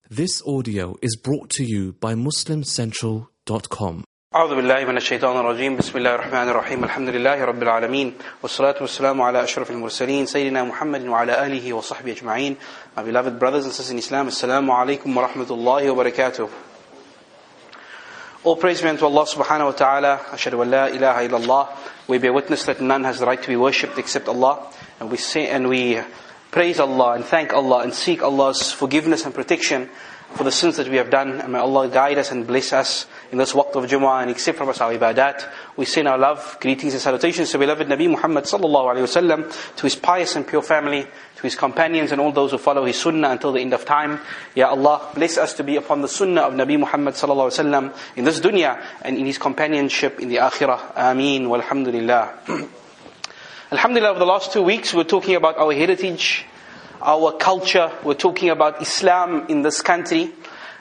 This audio is brought to you by MuslimCentral.com. أعوذ بالله من الشيطان الرجيم بسم الله الرحمن الرحيم الحمد لله رب العالمين والصلاة والسلام على أشرف المرسلين سيدنا محمد وعلى آله وصحبه أجمعين. My beloved brothers and sisters in Islam, Assalamu alaikum wa rahmatullahi wa barakatuh. All praise be unto Allah subhanahu wa ta'ala. Ashhadu an la ilaha illallah. We bear witness that none has the right to be worshipped except Allah. And we praise Allah and thank Allah and seek Allah's forgiveness and protection for the sins that we have done. And may Allah guide us and bless us in this waqt of Jumu'ah and accept from us our ibadat. We send our love, greetings and salutations to beloved Nabi Muhammad sallallahu alayhi wa sallam, to his pious and pure family, to his companions and all those who follow his sunnah until the end of time. Ya Allah, bless us to be upon the sunnah of Nabi Muhammad sallallahu alayhi wa sallam in this dunya and in his companionship in the akhirah. Ameen walhamdulillah. Alhamdulillah, over the last 2 weeks we're talking about our heritage, our culture. We're talking about Islam in this country.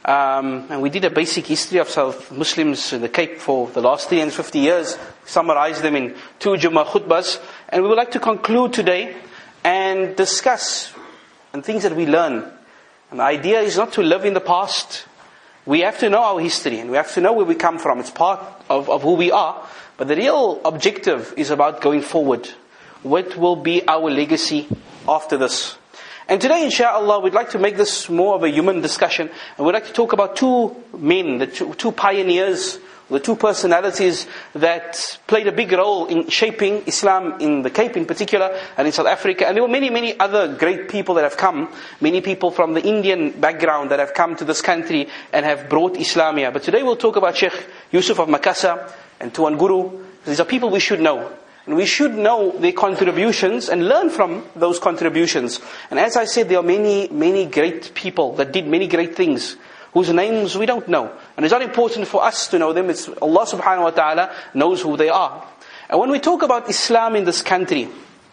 And we did a basic history of South Muslims in the Cape for the last 350 years. Summarized them in 2 Jummah khutbahs. And we would like to conclude today and discuss and things that we learn. And the idea is not to live in the past. We have to know our history and we have to know where we come from. It's part of who we are. But the real objective is about going forward. What will be our legacy after this? And today, inshallah, we'd like to make this more of a human discussion. And we'd like to talk about two men, the two pioneers, the two personalities that played a big role in shaping Islam in the Cape in particular, and in South Africa. And there were many, many other great people that have come. Many people from the Indian background that have come to this country and have brought Islam here. But today we'll talk about Sheikh Yusuf of Makassar and Tuan Guru. These are people we should know. And we should know their contributions and learn from those contributions. And as I said, there are many, many great people that did many great things, whose names we don't know. And it's not important for us to know them. It's Allah subhanahu wa ta'ala knows who they are. And when we talk about Islam in this country,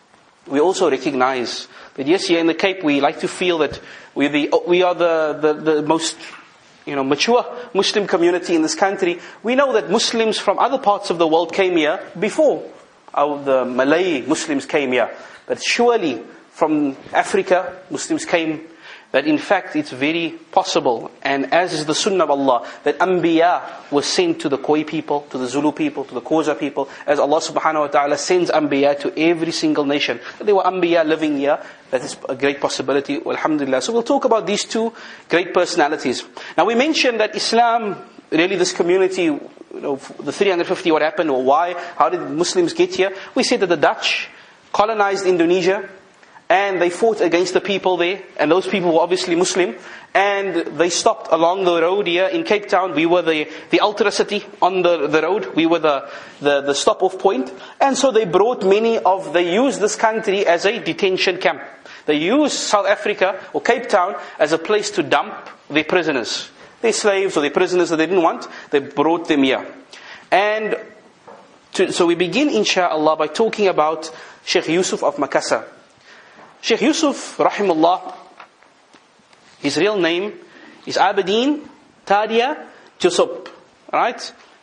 we also recognize that yes, here in the Cape, we like to feel that we are the most mature Muslim community in this country. We know that Muslims from other parts of the world came here before. The Malay Muslims came here. But surely from Africa, Muslims came. That in fact it's very possible, and as is the sunnah of Allah, that Anbiya was sent to the Khoi people, to the Zulu people, to the Xhosa people, as Allah subhanahu wa ta'ala sends Anbiya to every single nation. There were Anbiya living here. That is a great possibility. Alhamdulillah. So we'll talk about these two great personalities. Now we mentioned that Islam, really this community, the 350, what happened or why, how did Muslims get here? We said that the Dutch colonized Indonesia and they fought against the people there, and those people were obviously Muslim, and they stopped along the road here in Cape Town. We were the ultra-city on the road. We were the stop-off point. And so they used this country as a detention camp. They used South Africa or Cape Town as a place to dump their prisoners. Their slaves or their prisoners that they didn't want, they brought them here. And so we begin, inshallah, by talking about Sheikh Yusuf of Makassar. Sheikh Yusuf, rahimullah, his real name is Abedin Tadia Josop. Right?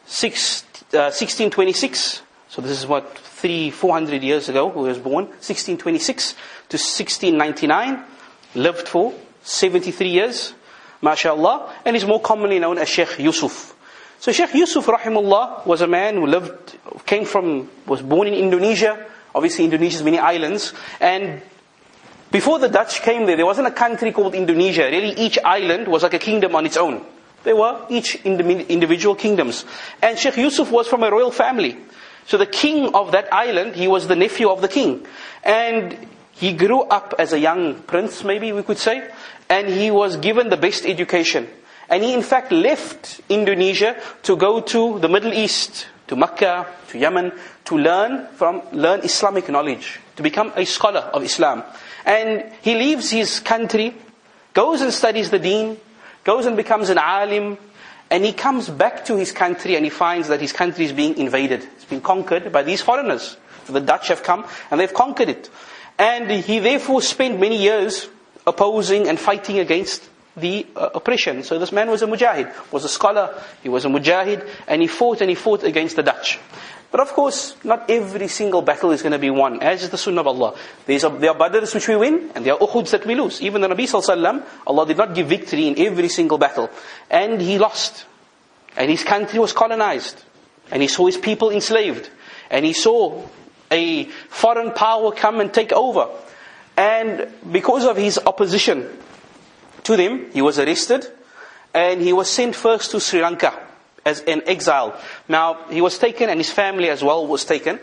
1626. So this is 400 years ago he was born. 1626 to 1699. Lived for 73 years. MashaAllah. And is more commonly known as Sheikh Yusuf. So Sheikh Yusuf, rahimullah, was a man who was born in Indonesia. Obviously Indonesia has many islands. And before the Dutch came there wasn't a country called Indonesia. Really, each island was like a kingdom on its own. They were each individual kingdoms. And Sheikh Yusuf was from a royal family. So the king of that island, he was the nephew of the king. And he grew up as a young prince, maybe we could say. And he was given the best education. And he in fact left Indonesia to go to the Middle East, to Mecca, to Yemen, to learn Islamic knowledge, to become a scholar of Islam. And he leaves his country, goes and studies the deen, goes and becomes an alim, and he comes back to his country and he finds that his country is being invaded. It's been conquered by these foreigners. The Dutch have come and they've conquered it. And he therefore spent many years opposing and fighting against the oppression. So this man was a mujahid, was a scholar, he was a mujahid, and he fought against the Dutch. But of course, not every single battle is going to be won, as is the sunnah of Allah. There are Badrs which we win, and there are Uhuds that we lose. Even the Nabi Sallallahu Alaihi Wasallam, Allah did not give victory in every single battle. And he lost. And his country was colonized. And he saw his people enslaved. And he saw a foreign power come and take over. And because of his opposition to them, he was arrested. And he was sent first to Sri Lanka as an exile. Now, he was taken, and his family as well was taken,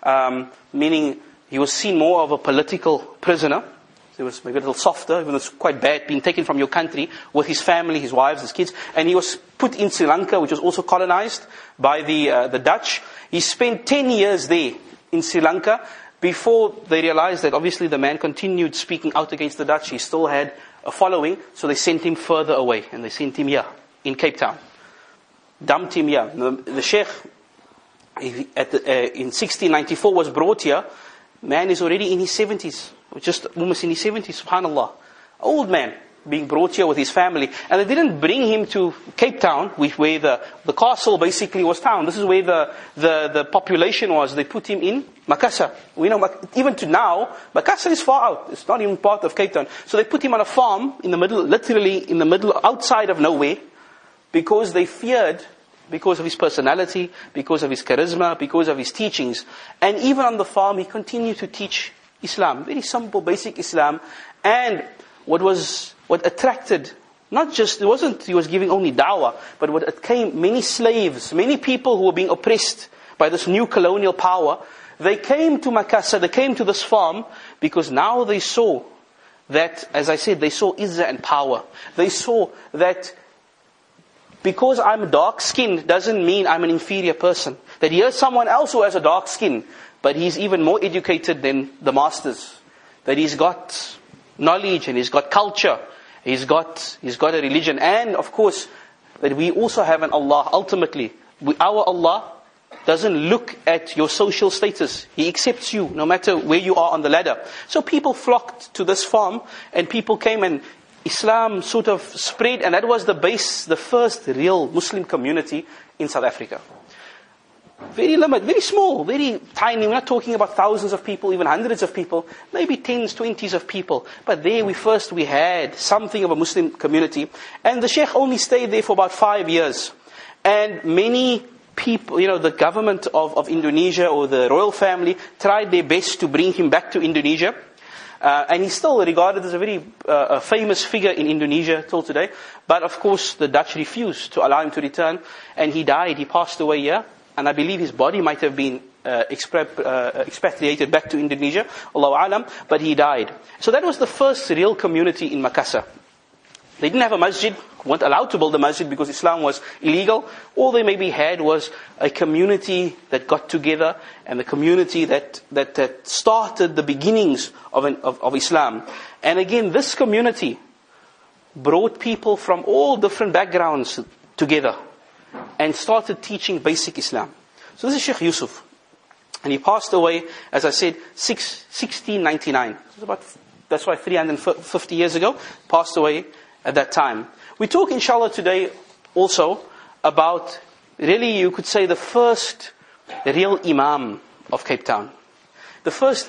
meaning he was seen more of a political prisoner. He was maybe a little softer, even though it's quite bad, being taken from your country with his family, his wives, his kids. And he was put in Sri Lanka, which was also colonized by the Dutch. He spent 10 years there in Sri Lanka before they realized that obviously the man continued speaking out against the Dutch. He still had a following, so they sent him further away, and they sent him here, in Cape Town. Dumped him here. The Sheikh, in 1694, was brought here. Man is already in his 70s, just almost in his 70s, subhanAllah. Old man, being brought here with his family. And they didn't bring him to Cape Town, where the castle basically was town. This is where the population was. They put him in Makassar. We know, even to now, Makassar is far out. It's not even part of Cape Town. So they put him on a farm in the middle, literally in the middle, outside of nowhere, because they feared, because of his personality, because of his charisma, because of his teachings. And even on the farm, he continued to teach Islam. Very simple, basic Islam. And what attracted, not just, it wasn't he was giving only da'wah, but what came, many slaves, many people who were being oppressed by this new colonial power, they came to Makassar, they came to this farm, because now they saw that, as I said, they saw izzah and power. They saw that because I'm dark-skinned doesn't mean I'm an inferior person. That here's someone else who has a dark skin, but he's even more educated than the masters. That he's got knowledge and he's got culture. He's got a religion. And of course, that we also have an Allah. Ultimately, our Allah doesn't look at your social status. He accepts you no matter where you are on the ladder. So people flocked to this farm, and people came, and Islam sort of spread, and that was the first real Muslim community in South Africa. Very limited, very small, very tiny. We're not talking about thousands of people, even hundreds of people, maybe tens, 20s of people. But there we had something of a Muslim community. And the Sheikh only stayed there for about 5 years. And many people, the government of Indonesia or the royal family tried their best to bring him back to Indonesia. And he's still regarded as a very famous figure in Indonesia till today. But of course, the Dutch refused to allow him to return. And he died, he passed away here. And I believe his body might have been expatriated back to Indonesia, Allahu Alam, but he died. So that was the first real community in Makassar. They didn't have a masjid, weren't allowed to build a masjid because Islam was illegal. All they maybe had was a community that got together, and the community that started the beginnings of Islam. And again, this community brought people from all different backgrounds together and started teaching basic Islam. So this is Sheikh Yusuf. And he passed away, as I said, 1699. That's why 350 years ago, passed away at that time. We talk, inshallah, today also about, really you could say, the first real Imam of Cape Town. The first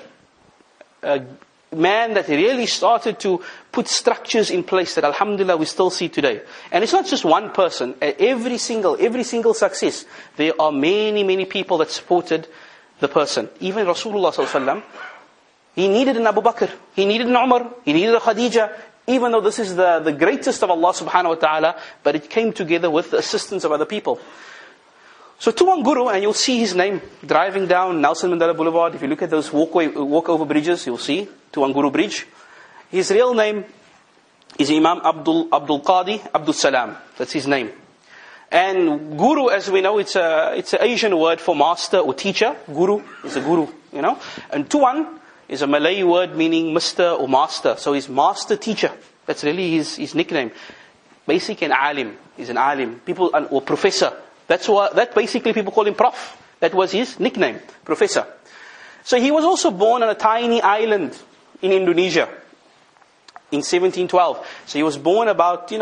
man that really started to put structures in place that, alhamdulillah, we still see today. And it's not just one person. Every single success, there are many, many people that supported the person. Even Rasulullah sallallahu alaihi wasallam, he needed an Abu Bakr, he needed an Umar, he needed a Khadija, even though this is the greatest of Allah subhanahu wa ta'ala, but it came together with the assistance of other people. So Tuan Guru, and you'll see his name driving down Nelson Mandela Boulevard. If you look at those walkover bridges, you'll see Tuan Guru Bridge. His real name is Imam Abdul Qadi Abdul Salam. That's his name. And Guru, as we know, it's an Asian word for master or teacher. Guru is a guru, And Tuan is a Malay word meaning Mr. or master. So he's master teacher. That's really his nickname. Basic and alim. He's an alim. Or professor. That basically people call him Prof. That was his nickname, Professor. So he was also born on a tiny island in Indonesia in 1712. So he was born about,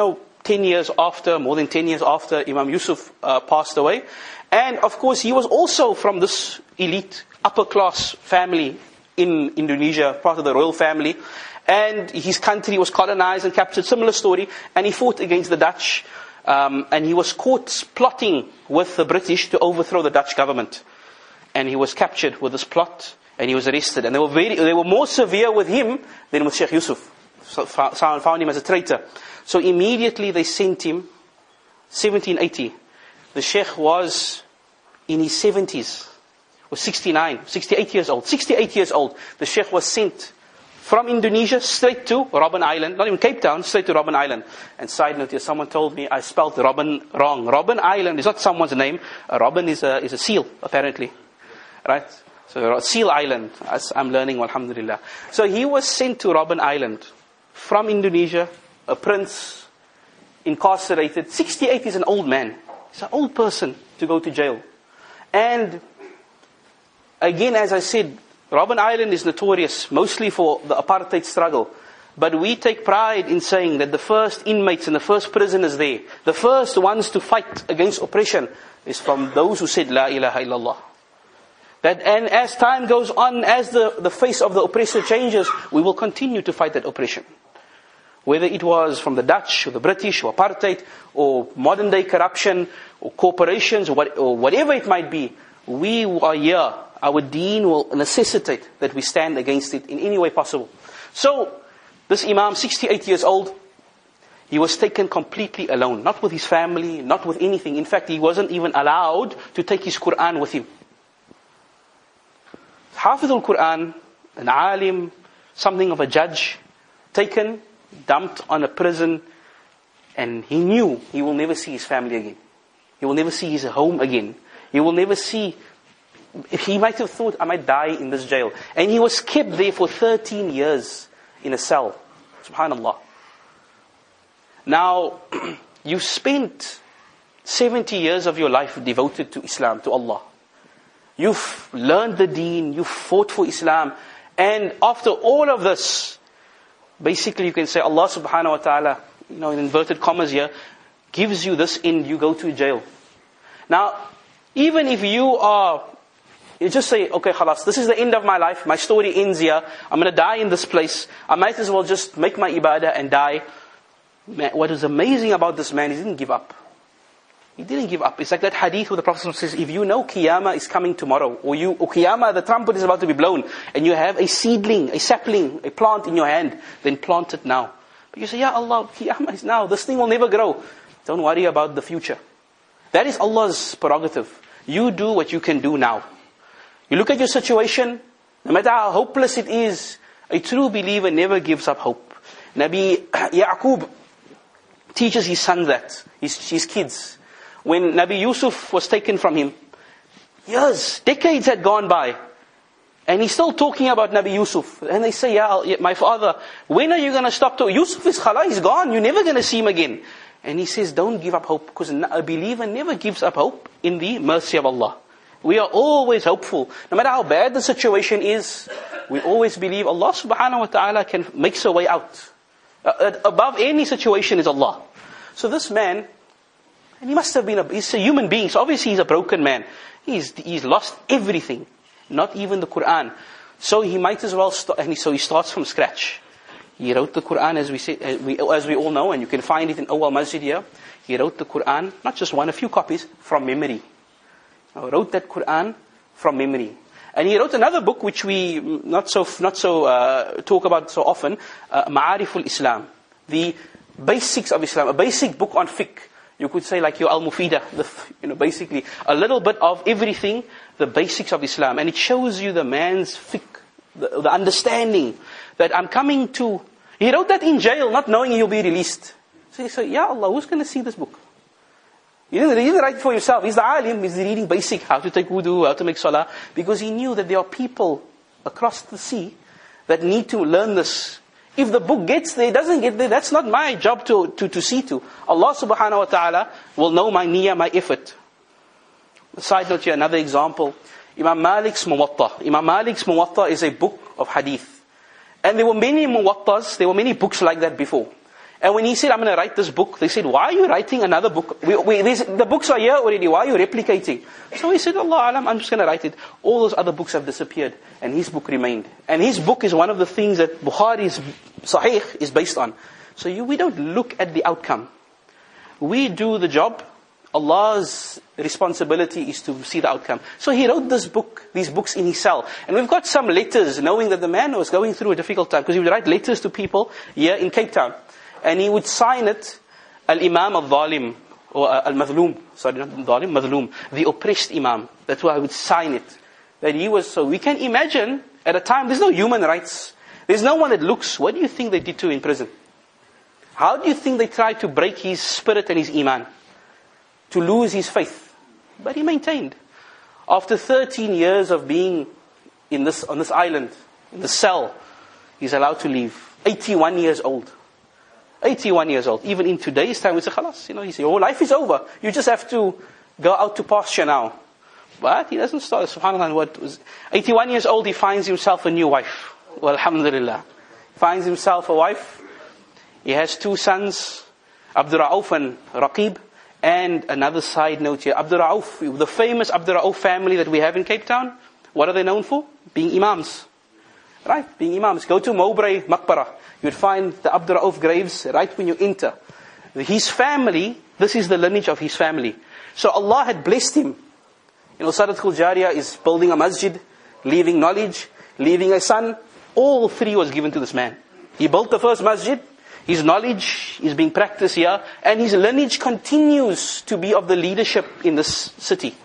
more than 10 years after Imam Yusuf passed away. And of course, he was also from this elite, upper class family in Indonesia, part of the royal family. And his country was colonized and captured, similar story. And he fought against the Dutch. And he was caught plotting with the British to overthrow the Dutch government. And he was captured with this plot. And he was arrested. And they were more severe with him than with Sheikh Yusuf. So found him as a traitor. So immediately they sent him, 1780. The Sheikh was in his 70s. Was 68 years old. 68 years old. The Sheikh was sent from Indonesia straight to Robben Island. Not even Cape Town, straight to Robben Island. And side note here, someone told me I spelled Robben wrong. Robben Island is not someone's name. Robben is a seal, apparently. Right? So Seal Island, as I'm learning, alhamdulillah. So he was sent to Robben Island from Indonesia, a prince, incarcerated. 68 is an old man. He's an old person to go to jail. And again, as I said, Robben Island is notorious mostly for the apartheid struggle. But we take pride in saying that the first inmates and the first prisoners there, the first ones to fight against oppression, is from those who said, La ilaha illallah. And as time goes on, as the face of the oppressor changes, we will continue to fight that oppression. Whether it was from the Dutch, or the British, or apartheid, or modern day corruption, or corporations, or whatever it might be, we are here. Our deen will necessitate that we stand against it in any way possible. So, this Imam, 68 years old, he was taken completely alone. Not with his family, not with anything. In fact, he wasn't even allowed to take his Quran with him. Hafiz al-Quran, an alim, something of a judge, taken, dumped on a prison, and he knew he will never see his family again. He will never see his home again. He will never see... He might have thought, I might die in this jail. And he was kept there for 13 years in a cell. Subhanallah. Now, you spent 70 years of your life devoted to Islam, to Allah. You've learned the deen, you've fought for Islam. And after all of this, basically you can say Allah subhanahu wa ta'ala, in inverted commas here, gives you this end, you go to jail. Now, even if you just say, okay, khalas, this is the end of my life, my story ends here, I'm going to die in this place, I might as well just make my ibadah and die. Man, what is amazing about this man, he didn't give up. He didn't give up. It's like that hadith where the Prophet says, if you know Qiyamah is coming tomorrow, or Qiyamah, the trumpet is about to be blown, and you have a seedling, a sapling, a plant in your hand, then plant it now. But you say, Ya Allah, Qiyamah is now, this thing will never grow. Don't worry about the future. That is Allah's prerogative. You do what you can do now. You look at your situation, no matter how hopeless it is, a true believer never gives up hope. Nabi Ya'qub teaches his son that, his kids. When Nabi Yusuf was taken from him, years, decades had gone by, and he's still talking about Nabi Yusuf. And they say, my father, when are you going to stop talking? Yusuf is khala, he's gone, you're never going to see him again. And he says, don't give up hope, because a believer never gives up hope in the mercy of Allah. We are always hopeful. No matter how bad the situation is, we always believe Allah subhanahu wa ta'ala can make a way out. Above any situation is Allah. So this man, and he must have been he's a human being, so obviously he's a broken man. He's lost everything, not even the Quran. So he might as well so he starts from scratch. He wrote the Quran, as we all know, and you can find it in Awal Masjid here. He wrote the Quran, not just one, a few copies, from memory. He wrote that Quran from memory. And he wrote another book which we not so talk about so often, Ma'ariful Islam, the basics of Islam, a basic book on fiqh. You could say like your Al-Mufidah, basically a little bit of everything, the basics of Islam. And it shows you the man's fiqh, the understanding that I'm coming to. He wrote that in jail, not knowing he'll be released. So he said, Ya Allah, who's going to see this book? He didn't write it for himself. He's the alim, he's reading basic, how to take wudu, how to make salah. Because he knew that there are people across the sea that need to learn this. If the book gets there, doesn't get there, that's not my job to see to. Allah subhanahu wa ta'ala will know my niyyah, my effort. Side note here, another example. Imam Malik's Muwatta. Imam Malik's Muwatta is a book of hadith. And there were many Muwattas, there were many books like that before. And when he said, I'm going to write this book, they said, why are you writing another book? The books are here already, why are you replicating? So he said, Allah Alam, I'm just going to write it. All those other books have disappeared, and his book remained. And his book is one of the things that Bukhari's Sahih is based on. So we don't look at the outcome. We do the job. Allah's responsibility is to see the outcome. So he wrote these books in his cell. And we've got some letters, knowing that the man was going through a difficult time, because he would write letters to people here in Cape Town. And he would sign it, Al-Imam al-Zalim, or Al-Madhloom, sorry, not Zalim, Madhloom, the oppressed Imam. That's why I would sign it. That he was, so we can imagine, at a time, there's no human rights. There's no one that looks, what do you think they did to him in prison? How do you think they tried to break his spirit and his Iman? To lose his faith. But he maintained. After 13 years of being on this island, in the cell, he's allowed to leave. 81 years old. 81 years old. Even in today's time, we say, khalas, your life is over. You just have to go out to pasture now. But he doesn't start. SubhanAllah, 81 years old, he finds himself a new wife. Well, alhamdulillah. Finds himself a wife. He has 2 sons, Abdul Rauf and Raqib. And another side note here, Abdul Rauf, the famous Abdul Rauf family that we have in Cape Town, what are they known for? Being imams. Right? Being imams. Go to Mowbray Maqbara. You'd find the Abdul Rauf graves right when you enter. His family, this is the lineage of his family. So Allah had blessed him. Sadaqatul Jariyah is building a masjid, leaving knowledge, leaving a son. All 3 was given to this man. He built the first masjid. His knowledge is being practiced here, and his lineage continues to be of the leadership in this city.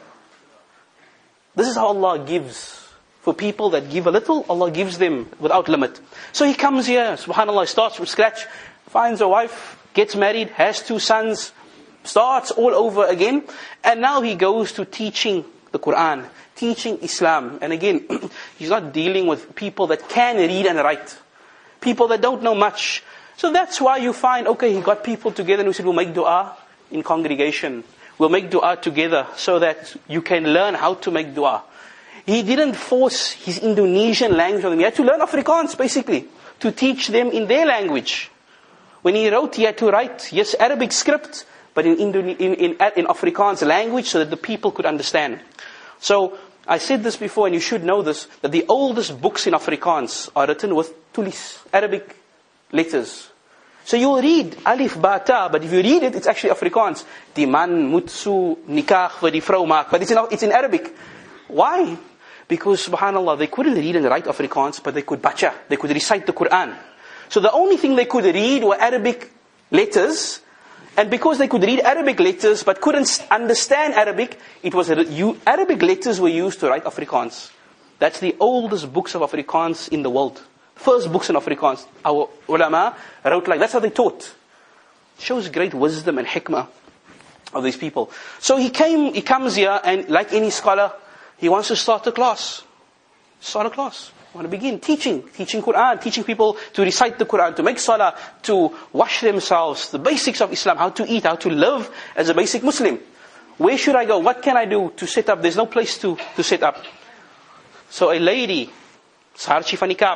This is how Allah gives. For people that give a little, Allah gives them without limit. So he comes here, subhanAllah, starts from scratch, finds a wife, gets married, has 2 sons, starts all over again, and now he goes to teaching the Quran, teaching Islam. And again, he's not dealing with people that can read and write, people that don't know much. So that's why you find, he got people together and we said, we'll make dua in congregation. We'll make dua together so that you can learn how to make dua. He didn't force his Indonesian language on them. He had to learn Afrikaans, basically, to teach them in their language. When he wrote, he had to write, yes, Arabic script, but in Afrikaans language so that the people could understand. So, I said this before, and you should know this, that the oldest books in Afrikaans are written with tulis, Arabic letters. So you will read Alif, Ba, Ta, but if you read it, it's actually Afrikaans. Die man moet so nikah vir die vrou maak. But it's in Arabic. Why? Because, subhanAllah, they couldn't read and write Afrikaans, but they could bacha, they could recite the Quran. So the only thing they could read were Arabic letters, and because they could read Arabic letters, but couldn't understand Arabic, Arabic letters were used to write Afrikaans. That's the oldest books of Afrikaans in the world. First books in Afrikaans. Our ulama wrote that's how they taught. Shows great wisdom and hikmah of these people. So he comes here, and like any scholar, he wants to start a class. Start a class. Want to begin teaching Quran, teaching people to recite the Quran, to make salah, to wash themselves, the basics of Islam, how to eat, how to live as a basic Muslim. Where should I go? What can I do to set up? There's no place to set up. So a lady, Sarchi Fanikap,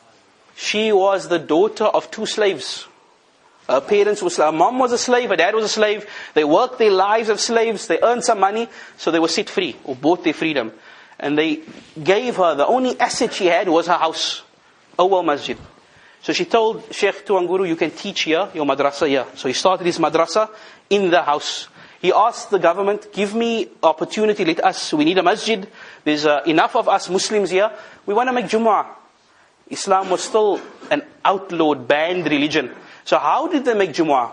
she was the daughter of 2 slaves. Her parents were slaves. Her mom was a slave, her dad was a slave. They worked their lives as slaves, they earned some money, so they were set free, or bought their freedom. And they gave her, the only asset she had was her house, Awal Masjid. So she told Sheikh Tuan Guru, you can teach here, your madrasa here. So he started his madrasa in the house. He asked the government, give me opportunity, we need a masjid. There's enough of us Muslims here. We want to make Jumu'ah. Islam was still an outlawed, banned religion. So how did they make Jumu'ah?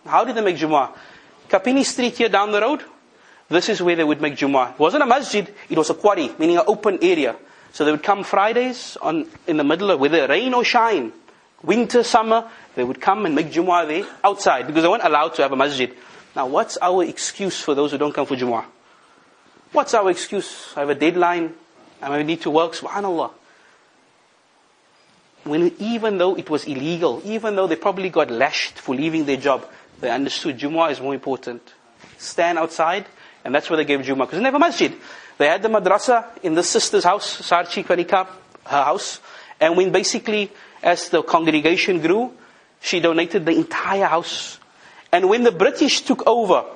Kapini Street here down the road, this is where they would make Jumu'ah. It wasn't a masjid, it was a quarry, meaning an open area. So they would come Fridays in the middle of, whether rain or shine, winter, summer, they would come and make Jumu'ah there, outside, because they weren't allowed to have a masjid. Now what's our excuse for those who don't come for Jumu'ah? What's our excuse? I have a deadline, I need to work, subhanAllah. Even though it was illegal, even though they probably got lashed for leaving their job, they understood Jumu'ah is more important. Stand outside, and that's where they gave Jumu'ah. Because they never masjid. They had the madrasa in the sister's house, Sarchi Panikap, her house. And when basically, as the congregation grew, She donated the entire house. And when the British took over,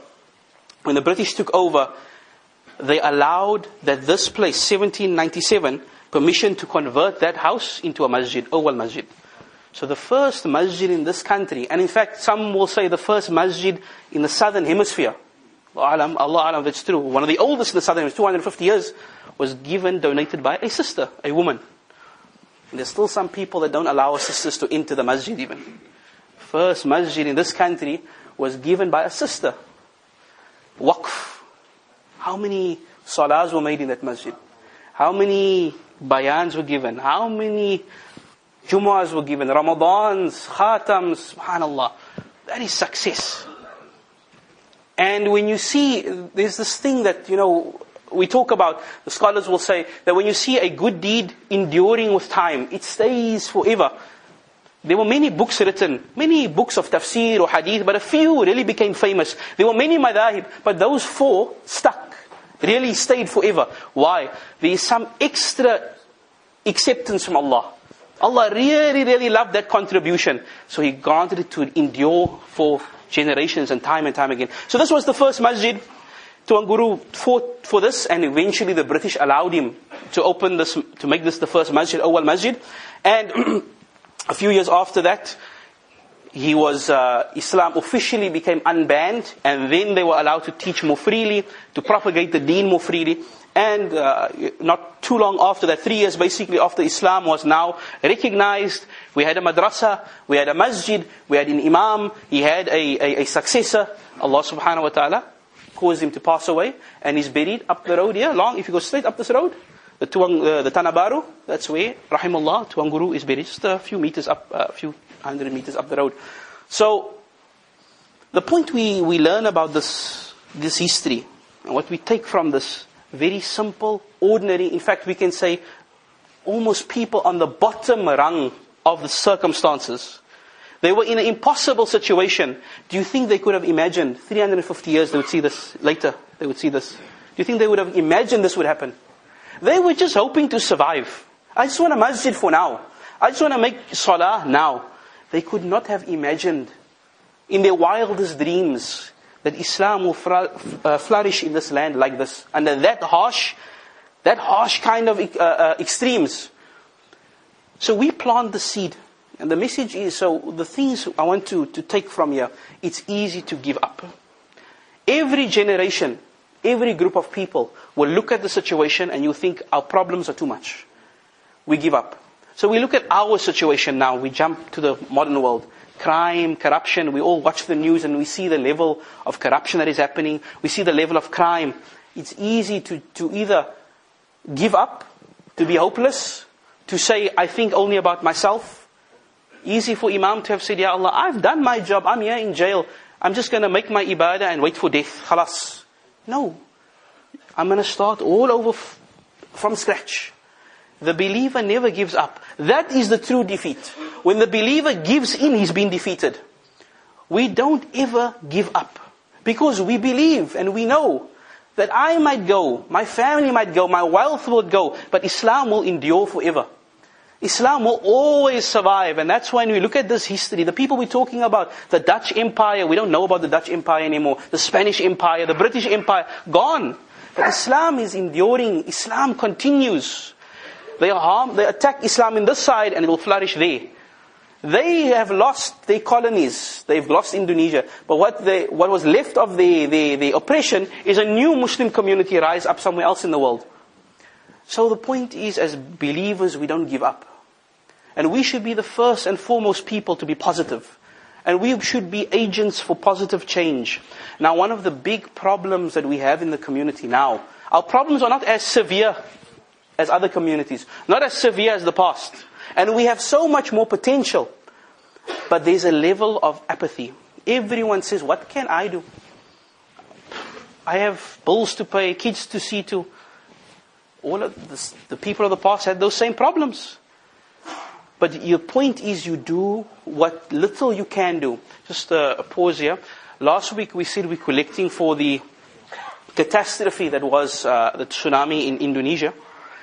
they allowed that this place, 1797, permission to convert that house into a masjid, Awwal Masjid. So the first masjid in this country, and in fact some will say the first masjid in the southern hemisphere, Allah Alam, that's true, one of the oldest in the southern hemisphere, 250 years, was donated by a sister, a woman. And there's still some people that don't allow sisters to enter the masjid even. First masjid in this country was given by a sister. Waqf. How many salahs were made in that masjid? How many bayans were given? How many Jumu'ahs were given? Ramadans, Khatams, subhanallah. That is success. And when you see, there's this thing that, we talk about, the scholars will say, that when you see a good deed enduring with time, it stays forever. There were many books written, many books of tafsir or hadith, but a few really became famous. There were many madhahib, but those 4 stuck, really stayed forever. Why? There is some extra acceptance from Allah. Allah really, really loved that contribution. So He granted it to endure for generations and time again. So this was the first masjid. Tuan Guru fought for this, and eventually the British allowed him to open this, to make this the first masjid, Awwal Masjid. And a few years after that, Islam officially became unbanned, and then they were allowed to teach more freely, to propagate the deen more freely. And not too long after that, 3 years basically after Islam was now recognized, we had a madrasa, we had a masjid, we had an imam, he had a successor. Allah subhanahu wa ta'ala caused him to pass away, and he's buried up the road here, if you go straight up this road, the Tanah Baru, that's where, rahimullah, Tuan Guru is buried, just a few meters up, a few 100 meters up the road. So, the point we learn about this history, and what we take from this, very simple, ordinary, in fact we can say, almost people on the bottom rung of the circumstances. They were in an impossible situation. Do you think they could have imagined, 350 years they would see this, later they would see this? Do you think they would have imagined this would happen? They were just hoping to survive. I just want a masjid for now. I just want to make salah now. They could not have imagined in their wildest dreams that Islam will flourish in this land like this, under that harsh kind of extremes. So we plant the seed. And the message is, so the things I want to take from here, it's easy to give up. Every generation, every group of people will look at the situation and you think our problems are too much. We give up. So we look at our situation now, we jump to the modern world. Crime, corruption, we all watch the news and we see the level of corruption that is happening. We see the level of crime. It's easy to either give up, to be hopeless, to say, I think only about myself. Easy for Imam to have said, Ya Allah, I've done my job, I'm here in jail. I'm just going to make my ibadah and wait for death. Khalas. No. I'm going to start all over from scratch. The believer never gives up. That is the true defeat. When the believer gives in, he's been defeated. We don't ever give up. Because we believe and we know that I might go, my family might go, my wealth will go, but Islam will endure forever. Islam will always survive. And that's why when we look at this history, the people we're talking about, the Dutch Empire, we don't know about the Dutch Empire anymore, the Spanish Empire, the British Empire, gone. But Islam is enduring. Islam continues. They attack Islam in this side and it will flourish there. They have lost their colonies. They've lost Indonesia. But what was left of the oppression is a new Muslim community rise up somewhere else in the world. So the point is, as believers, we don't give up. And we should be the first and foremost people to be positive. And we should be agents for positive change. Now, one of the big problems that we have in the community now, our problems are not as severe as other communities, not as severe as the past. And we have so much more potential. But there's a level of apathy. Everyone says, what can I do? I have bills to pay, kids to see to. All of this, the people of the past had those same problems. But your point is, you do what little you can do. Just a pause here. Last week we said we're collecting for the catastrophe that was the tsunami in Indonesia.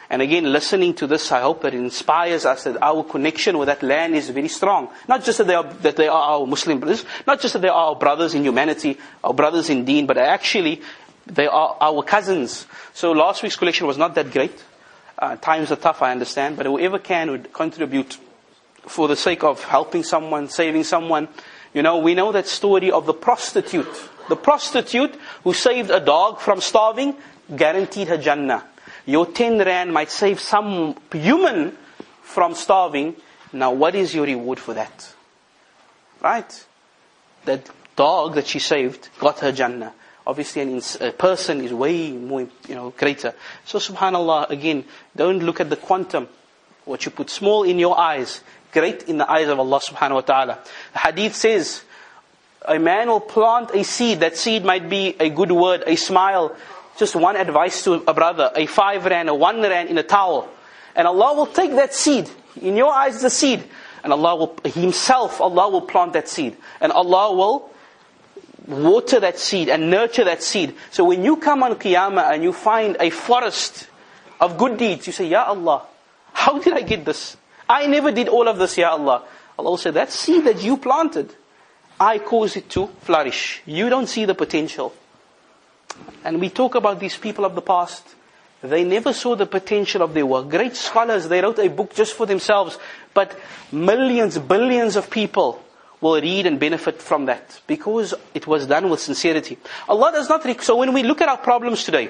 And again, listening to this, I hope that it inspires us that our connection with that land is very strong. Not just that they are our Muslim brothers, not just that they are our brothers in humanity, our brothers in deen, but actually they are our cousins. So last week's collection was not that great. Times are tough, I understand, but whoever can would contribute for the sake of helping someone, saving someone. We know that story of the prostitute. The prostitute who saved a dog from starving, guaranteed her Jannah. Your 10 rand might save some human from starving. Now what is your reward for that? Right? That dog that she saved got her Jannah. Obviously a person is way more, greater. So subhanallah, again, don't look at the quantum. What you put small in your eyes, great in the eyes of Allah subhanahu wa ta'ala. The hadith says, a man will plant a seed. That seed might be a good word, a smile, just one advice to a brother, a 5 rand, a 1 rand in a towel. And Allah will take that seed. In your eyes, the seed. And Allah will plant that seed. And Allah will water that seed and nurture that seed. So when you come on Qiyamah and you find a forest of good deeds, you say, Ya Allah, how did I get this? I never did all of this, Ya Allah. Allah will say, that seed that you planted, I caused it to flourish. You don't see the potential. And we talk about these people of the past. They never saw the potential of their work. Great scholars, they wrote a book just for themselves. But millions, billions of people will read and benefit from that. Because it was done with sincerity. Allah does not... So when we look at our problems today,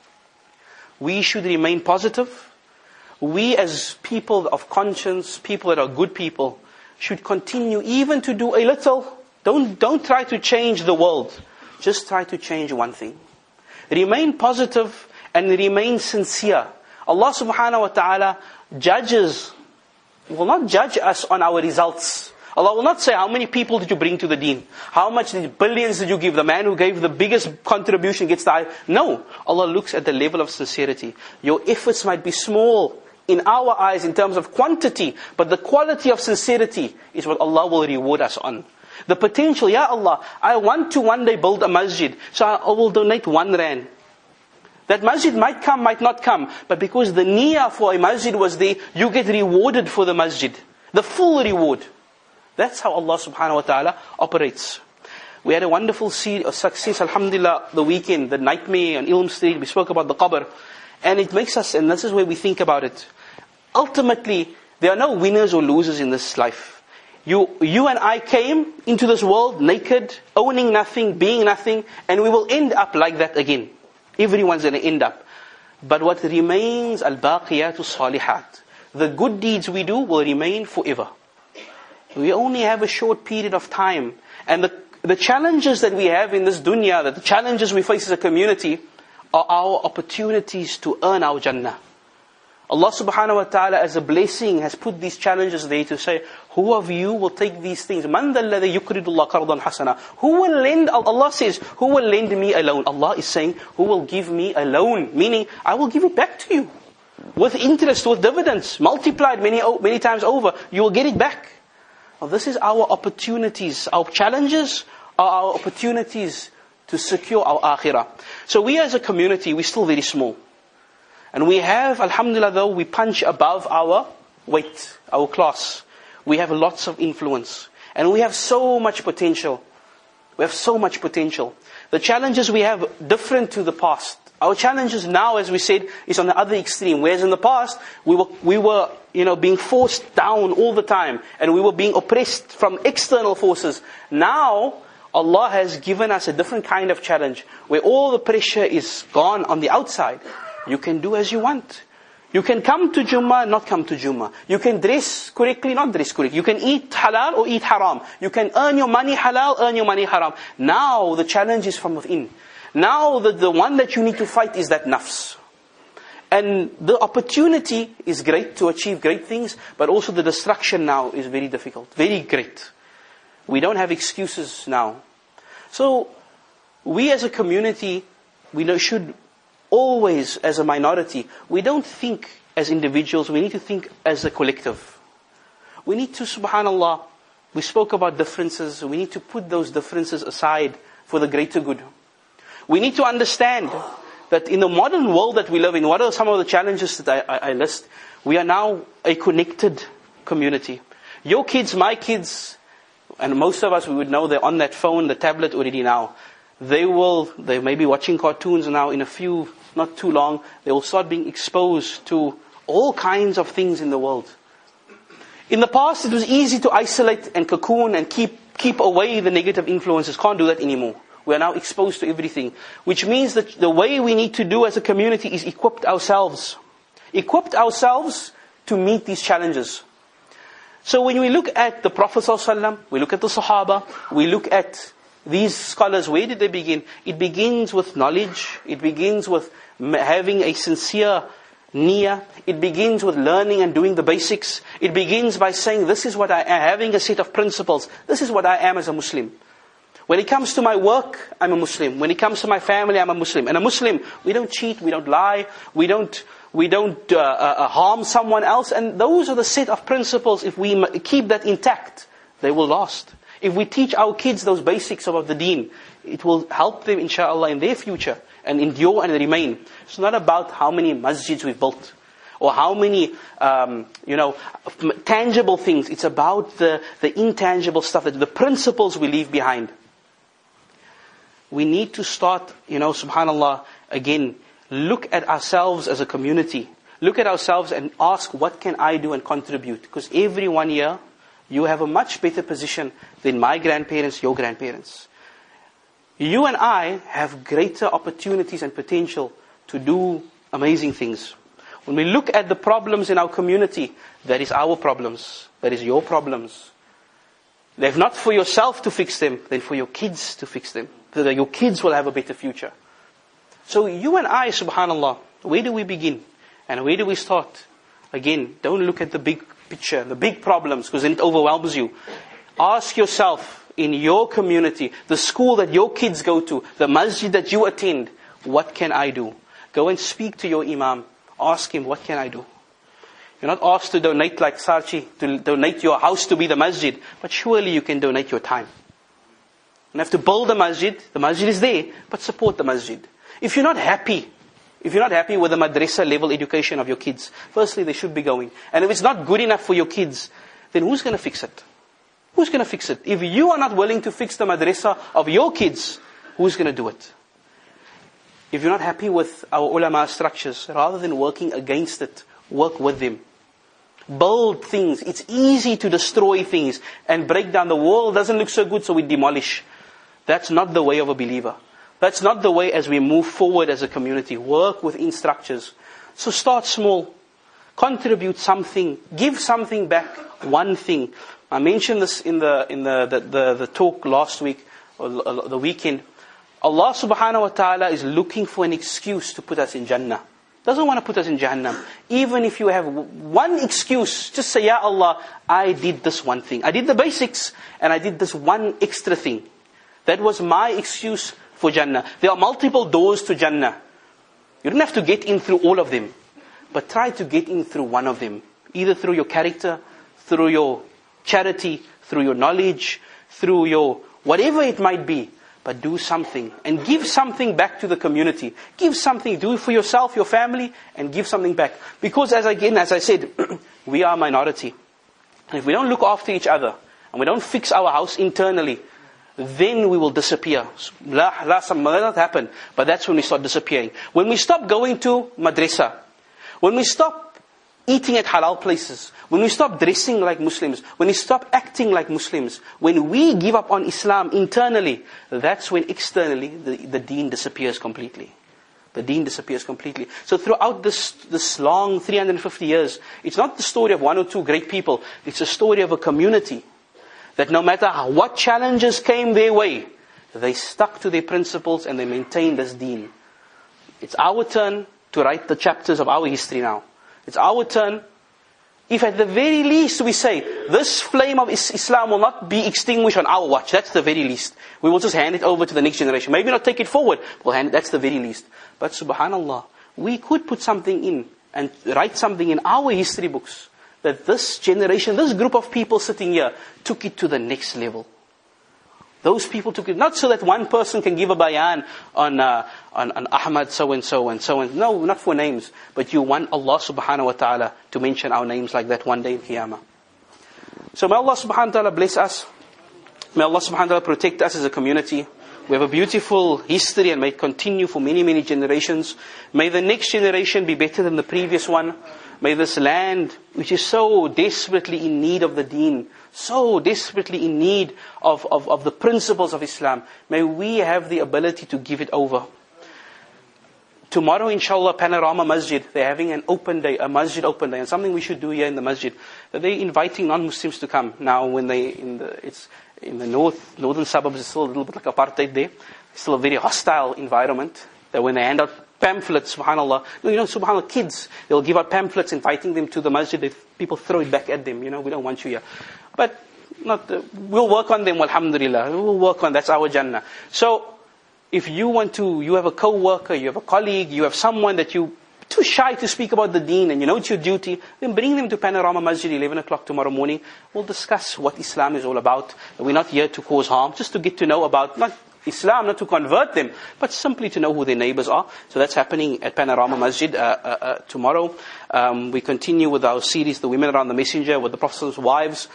we should remain positive. We as people of conscience, people that are good people, should continue even to do a little. Don't try to change the world. Just try to change one thing. Remain positive and remain sincere. Allah subhanahu wa ta'ala will not judge us on our results. Allah will not say, how many people did you bring to the deen? How much billions did you give? The man who gave the biggest contribution gets the high. No. Allah looks at the level of sincerity. Your efforts might be small in our eyes in terms of quantity, but the quality of sincerity is what Allah will reward us on. The potential, Ya Allah, I want to one day build a masjid, so I will donate 1 rand. That masjid might come, might not come, but because the niyyah for a masjid was there, you get rewarded for the masjid. The full reward. That's how Allah subhanahu wa ta'ala operates. We had a wonderful success, alhamdulillah, the weekend, the nightmare on Elm Street, we spoke about the qabr. And it makes us, and this is where we think about it. Ultimately, there are no winners or losers in this life. You and I came into this world naked, owning nothing, being nothing, and we will end up like that again. Everyone's going to end up. But what remains, al-baqiyatu salihat. The good deeds we do will remain forever. We only have a short period of time. And the challenges that we have in this dunya, the challenges we face as a community, are our opportunities to earn our Jannah. Allah subhanahu wa ta'ala as a blessing has put these challenges there to say, who of you will take these things? مَنْ ذَا الَّذِي يُقْرِضُ اللَّهَ قَرْضًا حَسَنًا. Who will lend, Allah says, who will lend me a loan? Allah is saying, who will give me a loan? Meaning, I will give it back to you. With interest, with dividends, multiplied many times over, you will get it back. Well, this is our opportunities. Our challenges are our opportunities to secure our akhirah. So we as a community, we're still very small. And we have, alhamdulillah though, we punch above our weight, our class. We have lots of influence. And we have so much potential. We have so much potential. The challenges we have different to the past. Our challenges now, as we said, is on the other extreme. Whereas in the past, we were being forced down all the time. And we were being oppressed from external forces. Now, Allah has given us a different kind of challenge. Where all the pressure is gone on the outside. You can do as you want. You can come to Jummah, not come to Jummah. You can dress correctly, not dress correctly. You can eat halal or eat haram. You can earn your money halal, earn your money haram. Now the challenge is from within. Now the one that you need to fight is that nafs. And the opportunity is great to achieve great things, but also the destruction now is very difficult, very great. We don't have excuses now. So we as a community, should always, as a minority, we don't think as individuals, we need to think as a collective. We need to, subhanallah, we spoke about differences, we need to put those differences aside for the greater good. We need to understand that in the modern world that we live in, what are some of the challenges that I list? We are now a connected community. Your kids, my kids, and most of us, we would know they're on that phone, the tablet already now. They may be watching cartoons now. In a few, not too long, they will start being exposed to all kinds of things in the world. In the past, it was easy to isolate and cocoon and keep away the negative influences. Can't do that anymore. We are now exposed to everything. Which means that the way we need to do as a community is equip ourselves. Equipped ourselves to meet these challenges. So when we look at the Prophet ﷺ, we look at the Sahaba, we look at these scholars, where did they begin? It begins with knowledge. It begins with having a sincere niyyah. It begins with learning and doing the basics. It begins by saying, this is what I am, having a set of principles. This is what I am as a Muslim. When it comes to my work, I'm a Muslim. When it comes to my family, I'm a Muslim. And a Muslim, we don't cheat, we don't lie, we don't harm someone else. And those are the set of principles. If we keep that intact, they will last. If we teach our kids those basics of the deen, it will help them, inshallah, in their future and endure and remain. It's not about how many masjids we've built or how many, tangible things. It's about the intangible stuff, the principles we leave behind. We need to start, subhanallah, again, look at ourselves as a community. Look at ourselves and ask, what can I do and contribute? Because every 1 year, you have a much better position than my grandparents, your grandparents. You and I have greater opportunities and potential to do amazing things. When we look at the problems in our community, that is our problems. That is your problems. If not for yourself to fix them, then for your kids to fix them. So that your kids will have a better future. So you and I, subhanallah, where do we begin? And where do we start? Again, don't look at the big picture, the big problems, because then it overwhelms you. Ask yourself, in your community, the school that your kids go to, the masjid that you attend, what can I do? Go and speak to your imam. Ask him, what can I do? You're not asked to donate like Sarchi, to donate your house to be the masjid, but surely you can donate your time. You don't have to build the masjid is there, but support the masjid. If you're not happy with the madrasa level education of your kids, firstly they should be going. And if it's not good enough for your kids, then who's going to fix it? Who's going to fix it? If you are not willing to fix the madrasa of your kids, who's going to do it? If you're not happy with our ulama structures, rather than working against it, work with them. Build things. It's easy to destroy things and break down. The world doesn't look so good, so we demolish. That's not the way of a believer. That's not the way as we move forward as a community. Work within structures. So start small. Contribute something. Give something back. One thing. I mentioned this in the talk last week, or the weekend. Allah subhanahu wa ta'ala is looking for an excuse to put us in Jannah. Doesn't want to put us in Jahannam. Even if you have one excuse, just say, Ya Allah, I did this one thing. I did the basics, and I did this one extra thing. That was my excuse for Jannah. There are multiple doors to Jannah. You don't have to get in through all of them. But try to get in through one of them. Either through your character, through your charity, through your knowledge, through your whatever it might be. But do something and give something back to the community. Give something, do it for yourself, your family, and give something back. Because as I said, we are a minority. And if we don't look after each other, and we don't fix our house internally, then we will disappear. That may not happen, but that's when we start disappearing. When we stop going to madrasa, when we stop eating at halal places, when we stop dressing like Muslims, when we stop acting like Muslims, when we give up on Islam internally, that's when externally the deen disappears completely. The deen disappears completely. So throughout this long 350 years, it's not the story of one or two great people, it's a story of a community. That no matter what challenges came their way, they stuck to their principles and they maintained this deen. It's our turn to write the chapters of our history now. It's our turn. If at the very least we say, this flame of Islam will not be extinguished on our watch. That's the very least. We will just hand it over to the next generation. Maybe not take it forward. That's the very least. But subhanallah, we could put something in and write something in our history books. That this generation, this group of people sitting here, took it to the next level. Those people took it, not so that one person can give a bayan on Ahmad so-and-so and so-and-so. No, not for names. But you want Allah subhanahu wa ta'ala to mention our names like that one day in Qiyamah. So may Allah subhanahu wa ta'ala bless us. May Allah subhanahu wa ta'ala protect us as a community. We have a beautiful history and may it continue for many, many generations. May the next generation be better than the previous one. May this land, which is so desperately in need of the deen, so desperately in need of the principles of Islam, may we have the ability to give it over. Tomorrow, inshallah, Panorama Masjid, they're having an open day, a masjid open day, and something we should do here in the masjid. They're inviting non-Muslims to come. Now, when it's in the northern suburbs, it's still a little bit like apartheid there. It's still a very hostile environment. That when they hand out pamphlets, subhanallah, subhanallah, kids, they'll give out pamphlets inviting them to the masjid. People throw it back at them, we don't want you here. But we'll work on them, alhamdulillah. We'll work on, that's our Jannah. So, if you have a co-worker, you have a colleague, you have someone that you're too shy to speak about the deen and it's your duty, then bring them to Panorama Masjid 11 o'clock tomorrow morning. We'll discuss what Islam is all about. We're not here to cause harm, just to get to know about, not Islam, not to convert them, but simply to know who their neighbors are. So that's happening at Panorama Masjid tomorrow. We continue with our series, The Women Around the Messenger, with the Prophet's wives.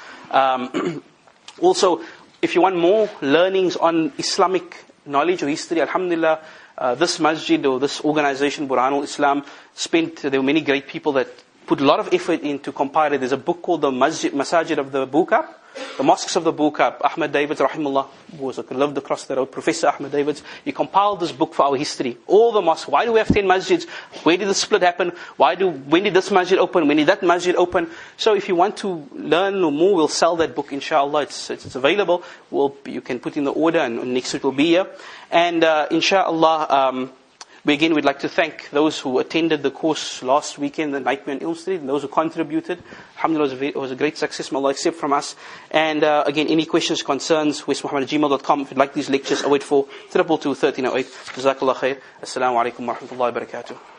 Also, if you want more learnings on Islamic knowledge or history, alhamdulillah, this masjid or this organization, Burhanul Islam, there were many great people that put a lot of effort into compile it. There's a book called the Masajid of the Buka, the Mosques of the Buka. Ahmed Davids, rahimullah, who lived across the road, Professor Ahmed Davids, he compiled this book for our history. All the mosques. Why do we have 10 masjids? Where did the split happen? When did this masjid open? When did that masjid open? So if you want to learn more, we'll sell that book, inshallah. It's available. You can put in the order and next week will be here. And inshallah, we'd like to thank those who attended the course last weekend, the Nightmare on Elm Street, and those who contributed. Alhamdulillah, it was a great success. May Allah accept from us. And again, any questions, concerns, westmuhammad@gmail.com. If you'd like these lectures, 084 222 1308. Jazakallah khair. Assalamu alaikum wa rahmatullahi wa barakatuh.